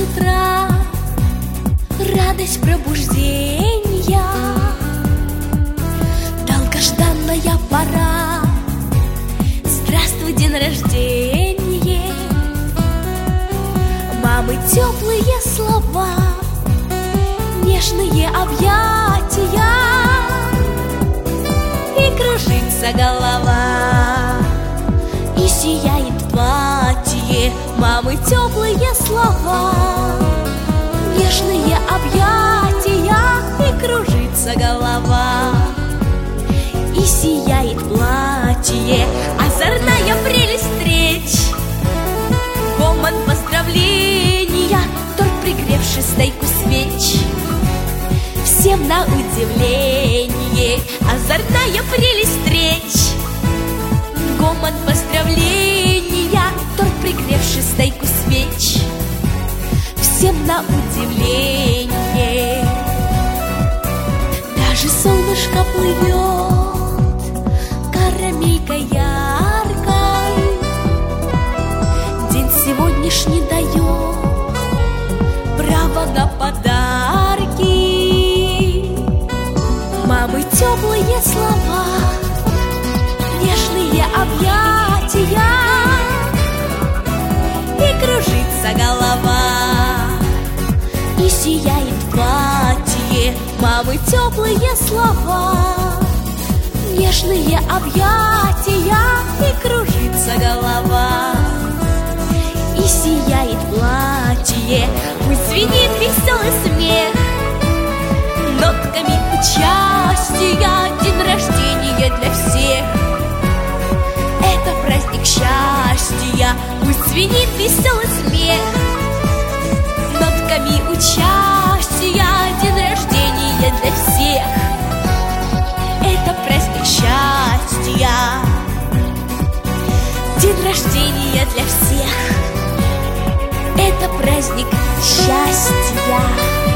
утра, радость пробуждения, долгожданная пора. Здравствуй, день рождения. Мамы теплые слова, нежные объятия, и кружится голова, и сияет платье. Мамы теплые слова, нежные объятия, и кружится голова, и сияет платье. Озорная прелесть встреч, гомон поздравления, торт, пригревший стайку свеч, всем на удивление. Озорная прелесть встреч, гомон поздравления, торт, пригревший стайку свеч, всем на удивление. Даже солнышко плывет карамелькой яркой, день сегодняшний дает право на подарки. Мамы теплые слова, нежные объятия, и кружится голова, и сияет платье. Мамы теплые слова, нежные объятия, и кружится голова, и сияет платье. Пусть звенит веселый смех нотками участия, день рождения для всех — это праздник счастья. Пусть звенит веселый смех нотками участия, день рождения для всех — это праздник счастья. День рождения для всех — это праздник счастья.